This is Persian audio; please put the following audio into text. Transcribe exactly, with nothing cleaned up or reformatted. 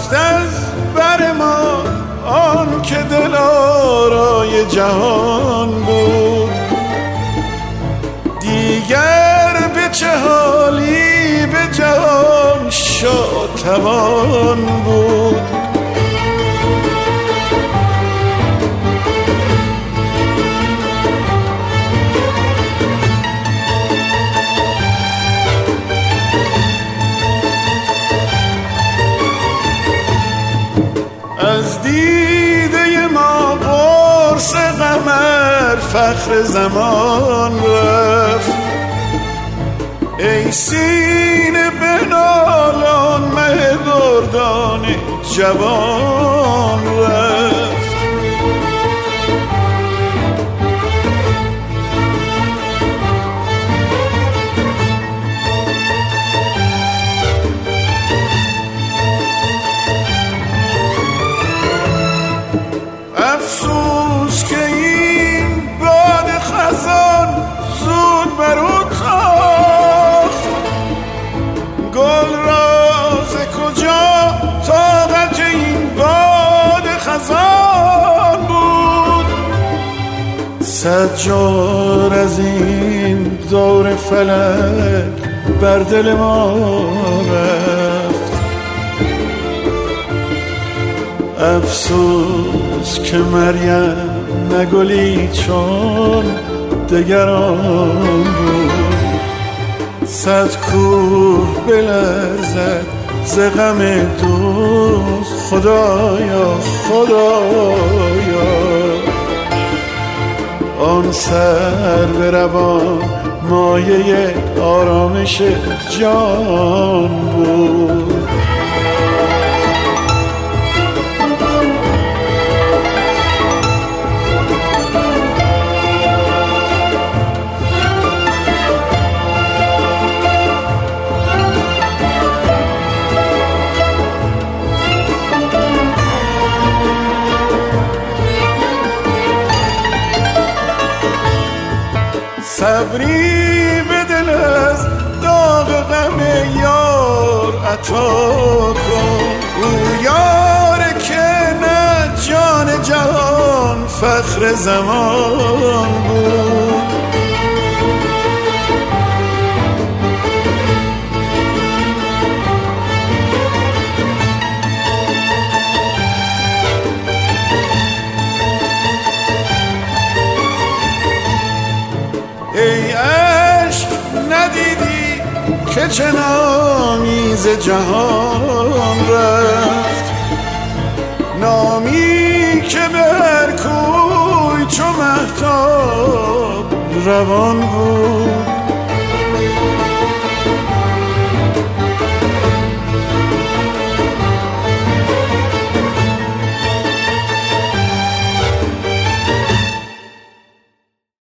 رفت از بر ما آن که دلارای جهان بود. دیگر به چه حالی به جهان شادتوان بود. از دیده ما قرص قمر فخر زمان رفت. ای سینه بنالان مه دردان جوان رفت. افسوس که این باد خزان زود بر او تاخت. گل راز کجا طاقت این باد خزان بود. صد جار از این دور فلک بر دل ما رفت. افسوس که مریم نگلی چون دگران بود. صد کوه بلرزد ز غم دوست خدایا خدایا. آن سر به روان مایه آرامش جان بود. صبری به دل از داغ غم یار عطا کن. او یار که نه جان جهان فخر زمان بود. ای عشق ندیدی که چه نامی ز جهان رفت. نامی که به هر کوی چو مهتاب روان بود.